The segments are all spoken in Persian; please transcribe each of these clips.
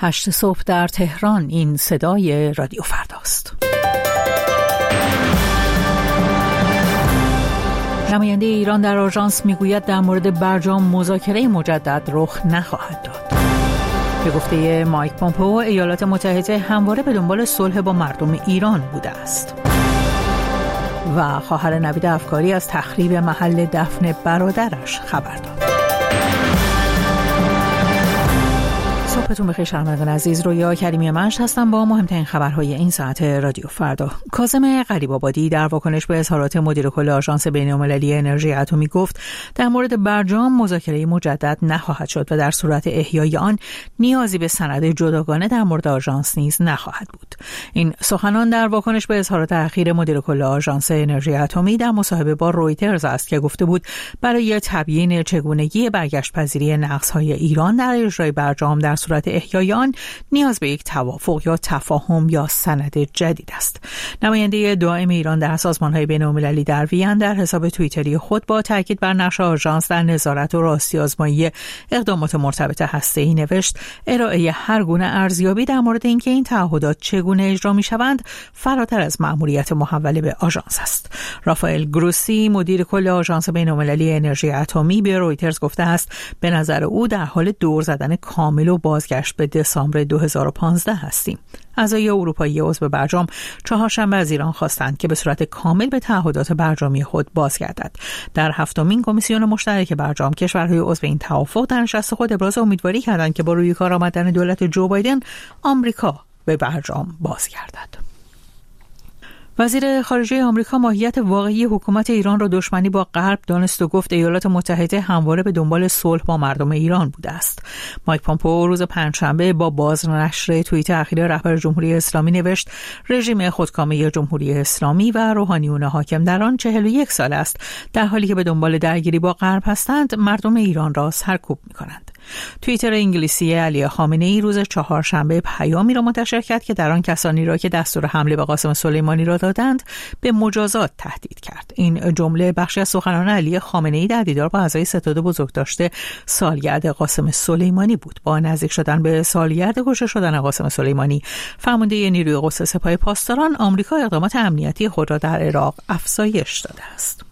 8 صبح در تهران. این صدای رادیو فرداست. نماینده ایران در آژانس میگوید در مورد برجام مذاکره مجدد رخ نخواهد داد. به گفته مایک پومپئو، ایالات متحده همواره به دنبال صلح با مردم ایران بوده است. و خواهر نوید افکاری از تخریب محل دفن برادرش خبر داد. صبحتون بخیر شنوندگان عزیز، رویا کریمی منش هستم با مهمترین خبرهای این ساعت رادیو فردا. کاظم غریب‌آبادی در واکنش به اظهارات مدیر کل آژانس بین‌المللی انرژی اتمی گفت در مورد برجام مذاکره مجدد نخواهد شد و در صورت احیای آن نیازی به سند جداگانه در مورد آژانس نیز نخواهد بود. این سخنان در واکنش به اظهارات اخیر مدیر کل آژانس انرژی اتمی در مصاحبه با رویترز است که گفته بود برای تبیین چگونگی برگشت‌پذیری نقص‌های ایران در اجرای برجام در صورت احیای آن نیاز به یک توافق یا تفاهم یا سند جدید است. نماینده دائم ایران در سازمان‌های بین‌المللی در وین در حساب توییتری خود با تاکید بر نقش آژانس در نظارت و راستی‌آزمایی اقدامات مرتبط هسته‌ای نوشت ارائه هر گونه ارزیابی در مورد اینکه این تعهدات چگونه اجرا می‌شوند فراتر از مأموریت محوله به آژانس است. رافائل گروسی مدیر کل آژانس بین‌المللی انرژی اتمی به رویترز گفته است به نظر او در حال دور زدن کامل و بازگشت به دسامبر 2015 هستیم. اعضای اروپایی عضو برجام چهارشنبه از ایران خواستند که به صورت کامل به تعهدات برجامی خود بازگردد. در هفتمین کمیسیون مشترک برجام کشورهای عضو این توافق در نشست خود ابراز امیدواری کردند که با روی کار آمدن دولت جو بایدن آمریکا به برجام بازگردد. وزیر خارجه آمریکا ماهیت واقعی حکومت ایران را دشمنی با غرب دانست و گفت ایالات متحده همواره به دنبال صلح با مردم ایران بوده است. مایک پومپئو روز پنجشنبه با بازنشر توییت اخیر رهبر جمهوری اسلامی نوشت رژیم خودکامه جمهوری اسلامی و روحانیون حاکم در آن 41 سال است، در حالی که به دنبال درگیری با غرب هستند مردم ایران را سرکوب می‌کنند. توییتر انگلیسی علی خامنه‌ای روز چهارشنبه پیامی را منتشر کرد که در آن کسانی را که دستور حمله به قاسم سلیمانی را دادند به مجازات تهدید کرد. این جمله بخشی از سخنان علی خامنه‌ای در دیدار با اعضای ستاد بزرگداشت سالگرد قاسم سلیمانی بود. با نزدیک شدن به سالگرد کشته شدن قاسم سلیمانی، فرمانده نیروی قدس سپاه پاسداران آمریکا اقدامات امنیتی خود را در عراق افزایش داده است.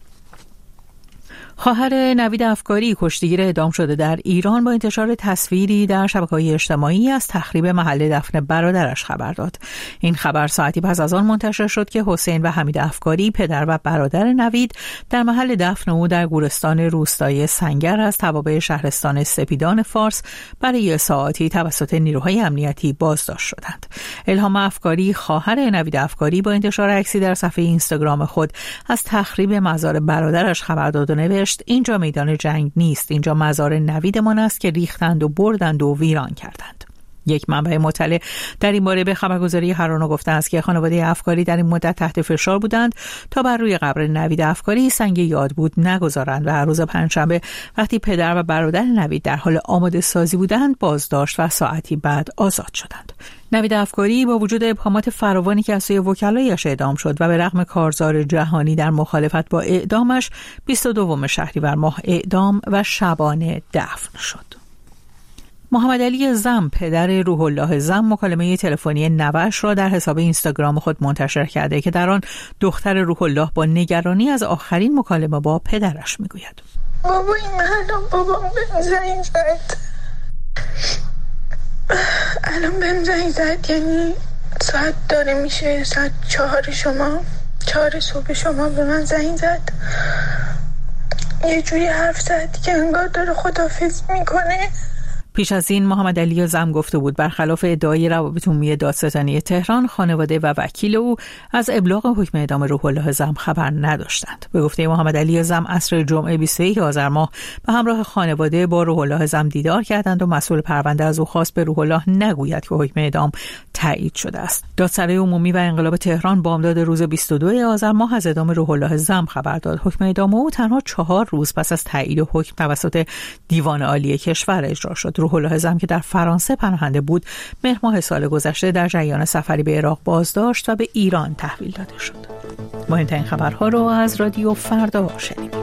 خواهر نوید افکاری کشتیگیر اعدام شده در ایران با انتشار تصویری در شبکه‌های اجتماعی از تخریب محل دفن برادرش خبر داد. این خبر ساعتی پس از آن منتشر شد که حسین و حمید افکاری پدر و برادر نوید در محل دفن او در گورستان روستای سنگر از توابع شهرستان سپیدان فارس برای ساعاتی توسط نیروهای امنیتی بازداشت شدند. الهام افکاری خواهر نوید افکاری با انتشار عکسی در صفحه اینستاگرام خود از تخریب مزار برادرش خبر داد و نوشت اینجا میدان جنگ نیست، اینجا مزار نویدمان است که ریختند و بردند و ویران کردند. یک منبع مطلع در این باره به خبرگزاری هرانا گفته است که خانواده افکاری در این مدت تحت فشار بودند تا بر روی قبر نوید افکاری سنگ یاد بود نگذارند و هر روز پنجشنبه وقتی پدر و برادر نوید در حال آماده سازی بودند بازداشت و ساعتی بعد آزاد شدند. نوید افکاری با وجود ابهامات فراوانی که از سوی وکلایش اعدام شد و به رغم کارزار جهانی در مخالفت با اعدامش 22 شهریور ماه اعدام و شبانه دفن شد. محمد علی زم پدر روح الله زم مکالمه تلفنی نوه‌اش را در حساب اینستاگرام خود منتشر کرده که در آن دختر روح الله با نگرانی از آخرین مکالمه با پدرش میگوید بابا این الان بابام بهم زنگ زد، الان بهم زنگ زد، یعنی ساعت داره میشه ساعت 4 صبح شما به من زنگ زد، یه جوری حرف زد که انگار داره خداحافظی میکنه. پیش از این محمد علی زم گفته بود برخلاف ادعای روابط عمومی دادستانی تهران خانواده و وکیل او از ابلاغ حکم اعدام روح الله زم خبر نداشتند. به گفته محمد علی زم عصر جمعه 21 آذر ماه به همراه خانواده با روح الله زم دیدار کردند و مسئول پرونده از او خواست به روح الله نگوید که حکم اعدام تایید شده است. دادسرای عمومی و انقلاب تهران بامداد روز 22 آذر ماه از اعدام روح الله زم خبر داد. حکم اعدام او تنها 4 روز پس از تایید حکم توسط دیوان عالی کشور اجرا شد. روح الله زم که در فرانسه پناهنده بود مهر ماه سال گذشته در جریان سفری به عراق بازداشت و به ایران تحویل داده شد. مهمترین خبرها رو از رادیو فردا شنیدید.